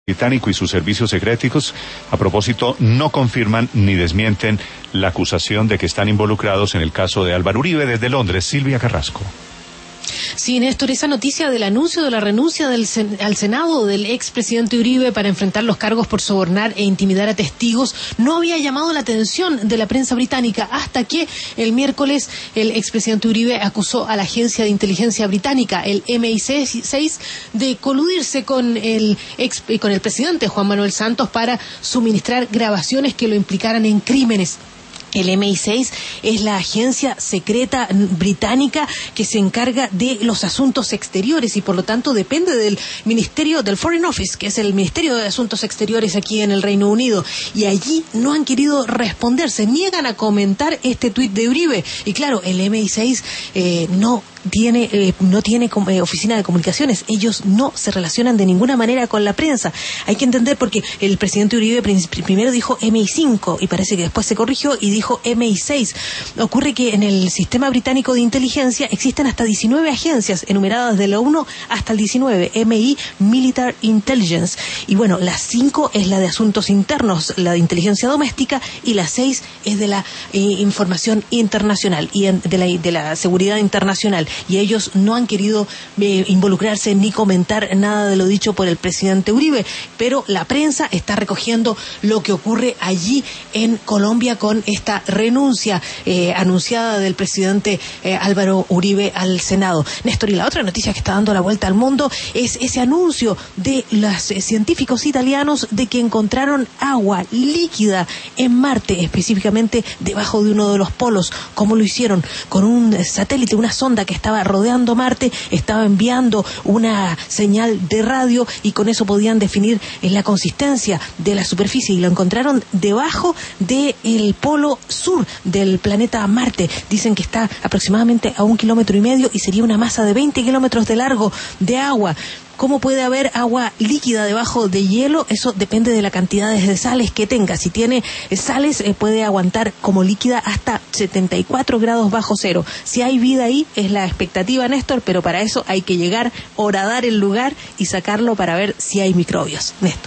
británico y sus servicios secretos, a propósito, no confirman ni desmienten la acusación de que están involucrados en el caso de Álvaro Uribe. Desde Londres, Silvia Carrasco. Sí, Néstor, esa noticia del anuncio de la renuncia al Senado del expresidente Uribe para enfrentar los cargos por sobornar e intimidar a testigos no había llamado la atención de la prensa británica hasta que el miércoles el expresidente Uribe acusó a la agencia de inteligencia británica, el MI6, de coludirse con el presidente Juan Manuel Santos para suministrar grabaciones que lo implicaran en crímenes. El MI6 es la agencia secreta británica que se encarga de los asuntos exteriores y por lo tanto depende del Ministerio del Foreign Office, que es el Ministerio de Asuntos Exteriores aquí en el Reino Unido. Y allí no han querido responder, se niegan a comentar este tuit de Uribe. Y claro, el MI6 no tiene oficina de comunicaciones, ellos no se relacionan de ninguna manera con la prensa. Hay que entender porque el presidente Uribe primero dijo MI5 y parece que después se corrigió y dijo MI6. Ocurre que en el sistema británico de inteligencia existen hasta 19 agencias enumeradas de la 1 hasta el 19, MI Military Intelligence, y bueno, la 5 es la de asuntos internos, la de inteligencia doméstica, y la 6 es de la información internacional y de la seguridad internacional. Y ellos no han querido involucrarse ni comentar nada de lo dicho por el presidente Uribe, pero la prensa está recogiendo lo que ocurre allí en Colombia con esta renuncia anunciada del presidente Álvaro Uribe al Senado. Néstor, y la otra noticia que está dando la vuelta al mundo es ese anuncio de los científicos italianos de que encontraron agua líquida en Marte, específicamente debajo de uno de los polos. ¿Cómo lo hicieron? Con un satélite, una sonda que estaba rodeando Marte, estaba enviando una señal de radio y con eso podían definir la consistencia de la superficie, y lo encontraron debajo del polo sur del planeta Marte. Dicen que está aproximadamente a 1,5 kilómetros y sería una masa de 20 kilómetros de largo de agua. ¿Cómo puede haber agua líquida debajo de hielo? Eso depende de la cantidad de sales que tenga. Si tiene sales, puede aguantar como líquida hasta 74 grados bajo cero. Si hay vida ahí, es la expectativa, Néstor, pero para eso hay que llegar, horadar el lugar y sacarlo para ver si hay microbios. Néstor.